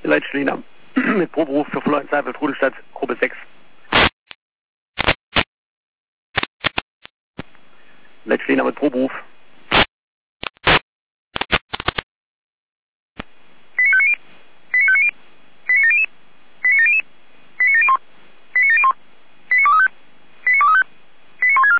Leitstelle mit Proberuf für Florian Seifeld, Rudelstadt, Gruppe 6. Leitstelle mit Proberuf.